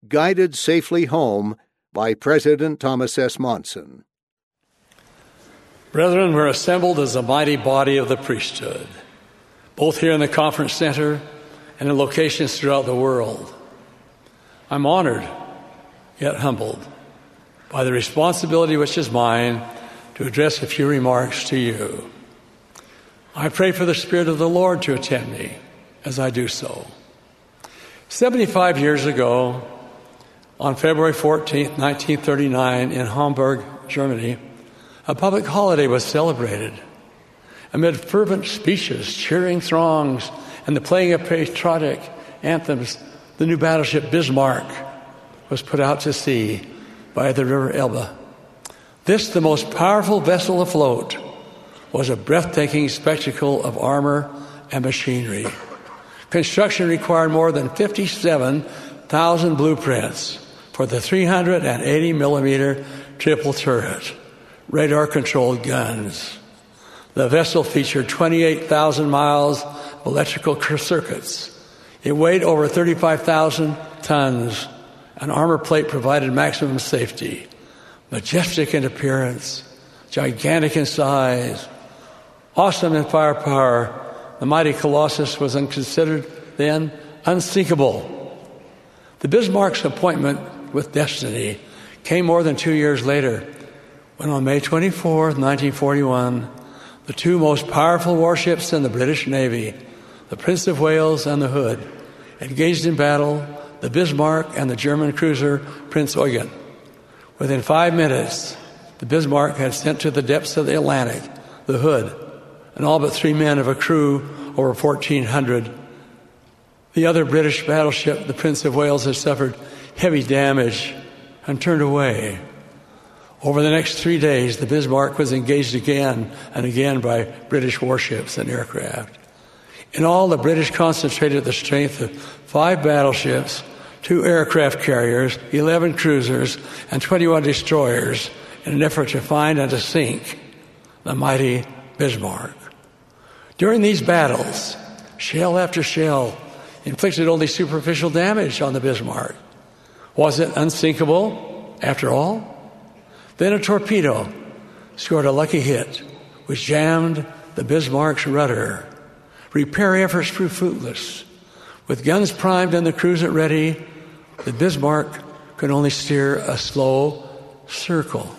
Guided Safely Home by President Thomas S. Monson. Brethren, we're assembled as a mighty body of the priesthood, both here in the conference center and in locations throughout the world. I'm honored, yet humbled, by the responsibility which is mine to address a few remarks to you. I pray for the Spirit of the Lord to attend me as I do so. 75 years ago, on February 14th, 1939, in Hamburg, Germany, a public holiday was celebrated. Amid fervent speeches, cheering throngs, and the playing of patriotic anthems, the new battleship Bismarck was put out to sea by the river Elbe. This, the most powerful vessel afloat, was a breathtaking spectacle of armor and machinery. Construction required more than 57,000 blueprints for the 380-millimeter triple turret, radar-controlled guns. The vessel featured 28,000 miles of electrical circuits. It weighed over 35,000 tons. An armor plate provided maximum safety. Majestic in appearance, gigantic in size, awesome in firepower, the mighty Colossus was considered then unsinkable. The Bismarck's appointment with destiny came more than 2 years later, when on May 24, 1941, the two most powerful warships in the British Navy, the Prince of Wales and the Hood, engaged in battle, the Bismarck and the German cruiser Prinz Eugen. Within 5 minutes, the Bismarck had sent to the depths of the Atlantic the Hood and all but 3 men of a crew over 1,400. The other British battleship, the Prince of Wales, had suffered heavy damage and turned away. Over the next 3 days, the Bismarck was engaged again and again by British warships and aircraft. In all, the British concentrated the strength of 5 battleships, 2 aircraft carriers, 11 cruisers, and 21 destroyers in an effort to find and to sink the mighty Bismarck. During these battles, shell after shell inflicted only superficial damage on the Bismarck. Was it unsinkable after all? Then a torpedo scored a lucky hit, which jammed the Bismarck's rudder. Repair efforts proved fruitless. With guns primed and the cruiser ready, the Bismarck could only steer a slow circle.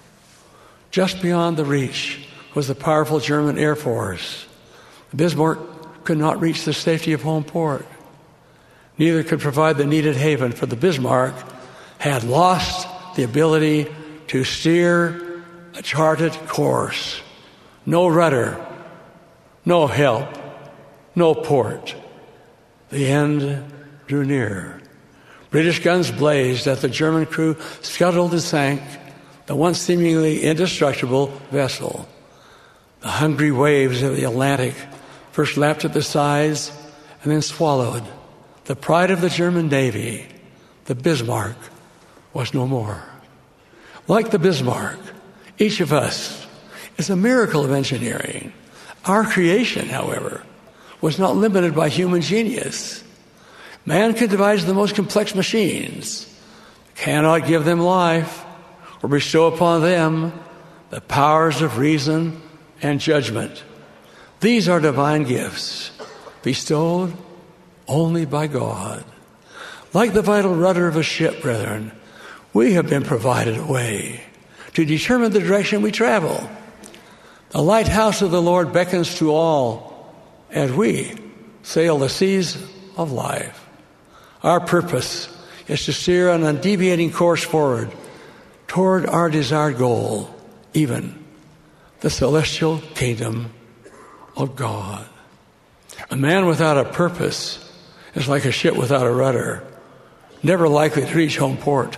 Just beyond the reach was the powerful German Air Force. The Bismarck could not reach the safety of home port. Neither could provide the needed haven, for the Bismarck had lost the ability to steer a charted course. No rudder, no help, no port. The end drew near. British guns blazed as the German crew scuttled and sank the once seemingly indestructible vessel. The hungry waves of the Atlantic first lapped at the sides and then swallowed the pride of the German Navy. The Bismarck was no more. Like the Bismarck, each of us is a miracle of engineering. Our creation, however, was not limited by human genius. Man can devise the most complex machines, cannot give them life or bestow upon them the powers of reason and judgment. These are divine gifts bestowed only by God. Like the vital rudder of a ship, brethren, we have been provided a way to determine the direction we travel. The lighthouse of the Lord beckons to all as we sail the seas of life. Our purpose is to steer an undeviating course forward toward our desired goal, even the celestial kingdom of God. A man without a purpose is like a ship without a rudder, never likely to reach home port.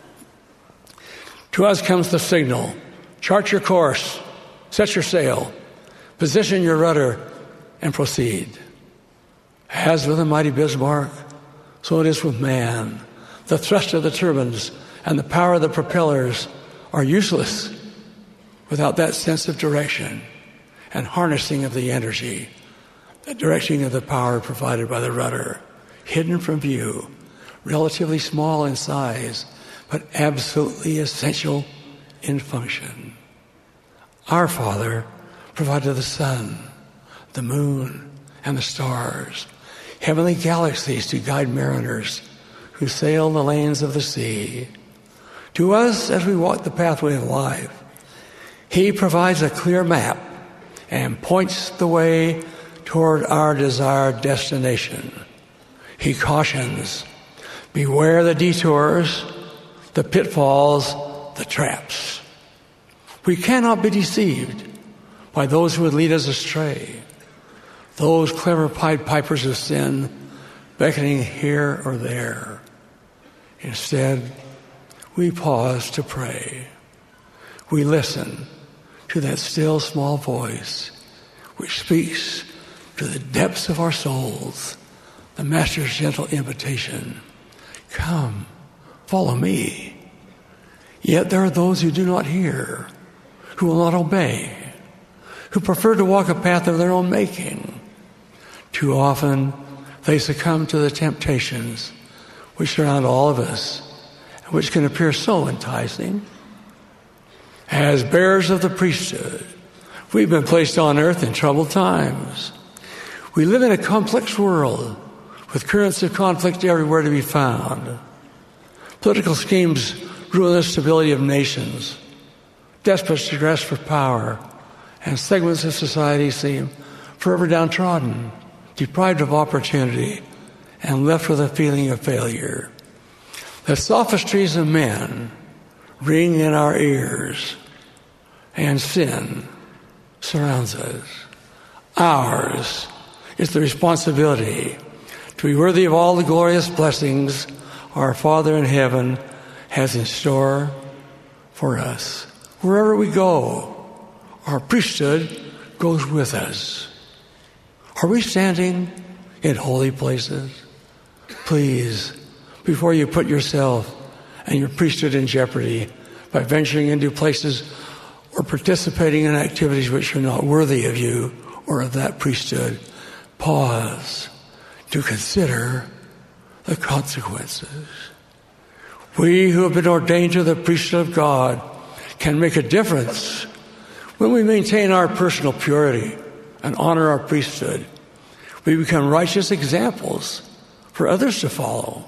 To us comes the signal: chart your course, set your sail, position your rudder, and proceed. As with the mighty Bismarck, so it is with man. The thrust of the turbines and the power of the propellers are useless without that sense of direction and harnessing of the energy, the directing of the power provided by the rudder, hidden from view, relatively small in size, but absolutely essential in function. Our Father provided the sun, the moon, and the stars, heavenly galaxies to guide mariners who sail the lanes of the sea. To us, as we walk the pathway of life, He provides a clear map and points the way toward our desired destination. He cautions, beware the detours, the pitfalls, the traps. We cannot be deceived by those who would lead us astray, those clever Pied Pipers of sin beckoning here or there. Instead, we pause to pray. We listen to that still small voice which speaks to the depths of our souls, the Master's gentle invitation, come, follow me. Yet there are those who do not hear, who will not obey, who prefer to walk a path of their own making. Too often, they succumb to the temptations which surround all of us, and which can appear so enticing. As bearers of the priesthood, we've been placed on earth in troubled times. We live in a complex world with currents of conflict everywhere to be found. Political schemes ruin the stability of nations. Despots to grasp for power, and segments of society seem forever downtrodden, deprived of opportunity, and left with a feeling of failure. The sophistries of men ring in our ears, and sin surrounds us. Ours is the responsibility to be worthy of all the glorious blessings our Father in heaven has in store for us. Wherever we go, our priesthood goes with us. Are we standing in holy places? Please, before you put yourself and your priesthood in jeopardy by venturing into places or participating in activities which are not worthy of you or of that priesthood, pause to consider the consequences. We who have been ordained to the priesthood of God can make a difference when we maintain our personal purity and honor our priesthood. We become righteous examples for others to follow.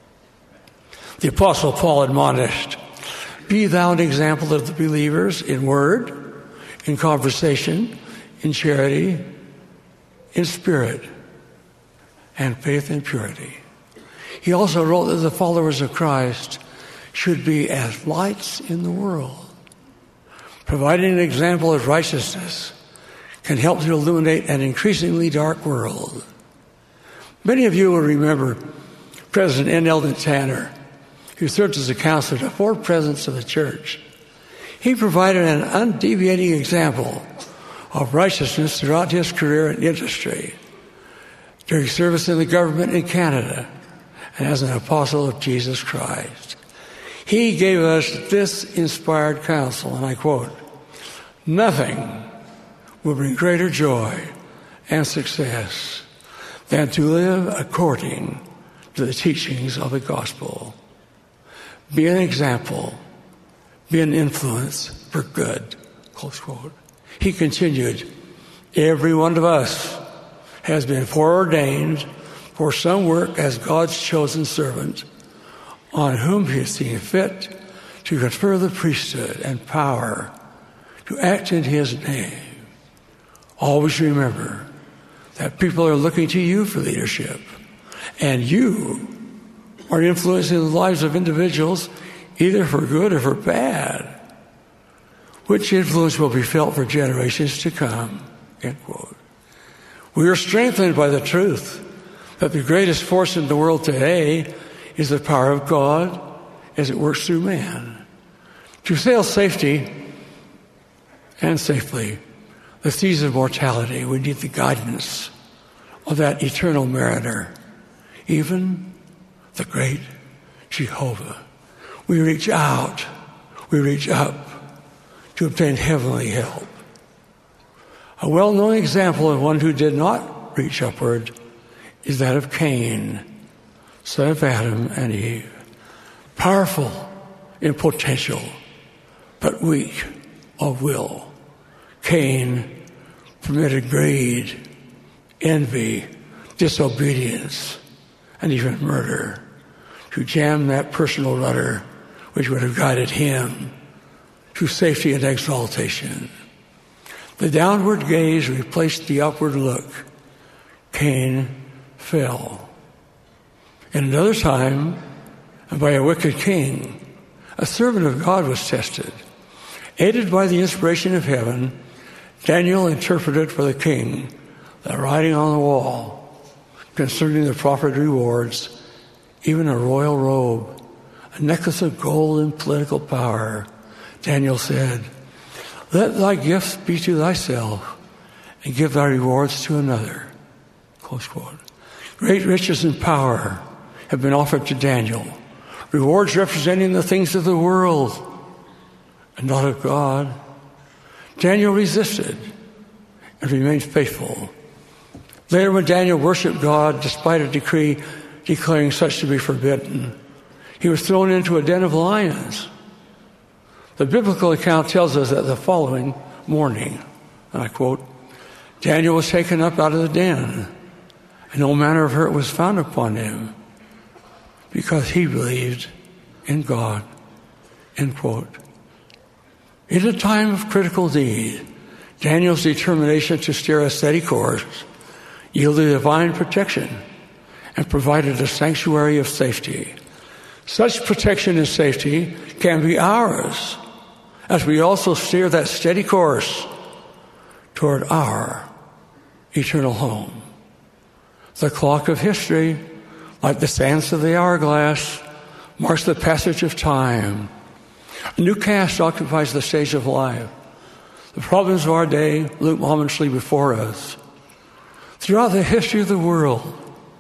The Apostle Paul admonished, be thou an example of the believers in word, in conversation, in charity, in spirit, and faith and purity. He also wrote that the followers of Christ should be as lights in the world. Providing an example of righteousness can help to illuminate an increasingly dark world. Many of you will remember President N. Eldon Tanner, who served as a counselor to 4 presidents of the church. He provided an undeviating example of righteousness throughout his career in industry, during service in the government in Canada, and as an apostle of Jesus Christ. He gave us this inspired counsel, and I quote, nothing will bring greater joy and success than to live according to the teachings of the gospel. Be an example, be an influence for good, close quote. He continued, every one of us has been foreordained for some work as God's chosen servant, on whom He has seen fit to confer the priesthood and power to act in His name. Always remember that people are looking to you for leadership, and you are influencing the lives of individuals either for good or for bad, which influence will be felt for generations to come, end quote. We are strengthened by the truth that the greatest force in the world today is the power of God as it works through man. To sail safely the seas of mortality, we need the guidance of that eternal mariner, even the great Jehovah. We reach out, we reach up to obtain heavenly help. A well-known example of one who did not reach upward is that of Cain, son of Adam and Eve, powerful in potential, but weak of will. Cain permitted greed, envy, disobedience, and even murder to jam that personal rudder which would have guided him to safety and exaltation. The downward gaze replaced the upward look. Cain fell. In another time, and by a wicked king, a servant of God was tested. Aided by the inspiration of heaven, Daniel interpreted for the king the writing on the wall concerning the proffered rewards, even a royal robe, a necklace of gold and political power. Daniel said, "Let thy gifts be to thyself, and give thy rewards to another." Close quote. Great riches and power have been offered to Daniel, rewards representing the things of the world and not of God. Daniel resisted and remained faithful. Later, when Daniel worshiped God despite a decree declaring such to be forbidden, he was thrown into a den of lions. The biblical account tells us that the following morning, and I quote, Daniel was taken up out of the den, and no manner of hurt was found upon him, because he believed in God, end quote. In a time of critical need, Daniel's determination to steer a steady course yielded divine protection and provided a sanctuary of safety. Such protection and safety can be ours as we also steer that steady course toward our eternal home. The clock of history, like the sands of the hourglass, marks the passage of time. A new caste occupies the stage of life. The problems of our day loom ominously before us. Throughout the history of the world,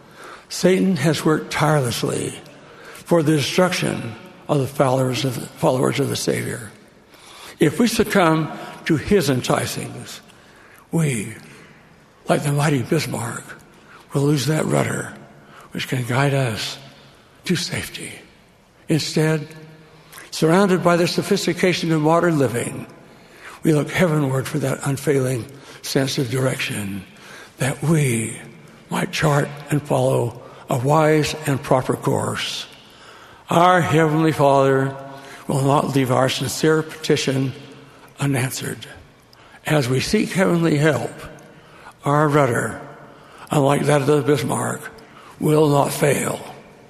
Satan has worked tirelessly for the destruction of the followers of the Savior. If we succumb to his enticings, we, like the mighty Bismarck, will lose that rudder which can guide us to safety. Instead, surrounded by the sophistication of modern living, we look heavenward for that unfailing sense of direction, that we might chart and follow a wise and proper course. Our Heavenly Father will not leave our sincere petition unanswered. As we seek heavenly help, our rudder, unlike that of the Bismarck, will not fail.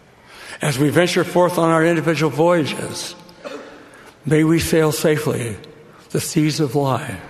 As we venture forth on our individual voyages, may we sail safely the seas of life.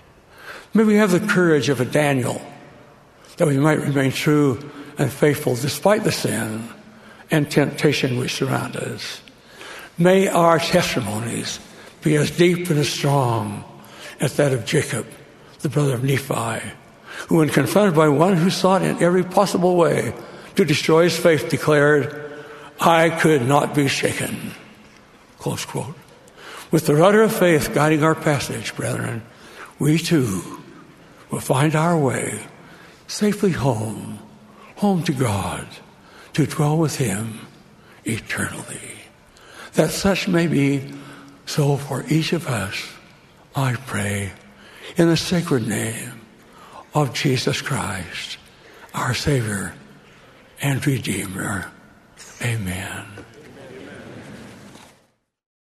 May we have the courage of a Daniel, that we might remain true and faithful despite the sin and temptation which surround us. May our testimonies be as deep and as strong as that of Jacob, the brother of Nephi, who, when confronted by one who sought in every possible way to destroy his faith, declared, "I could not be shaken." Close quote. With the rudder of faith guiding our passage, brethren, we too will find our way safely home to God, to dwell with him eternally. That such may be so for each of us, I pray, in the sacred name of Jesus Christ, our Savior and Redeemer. Amen.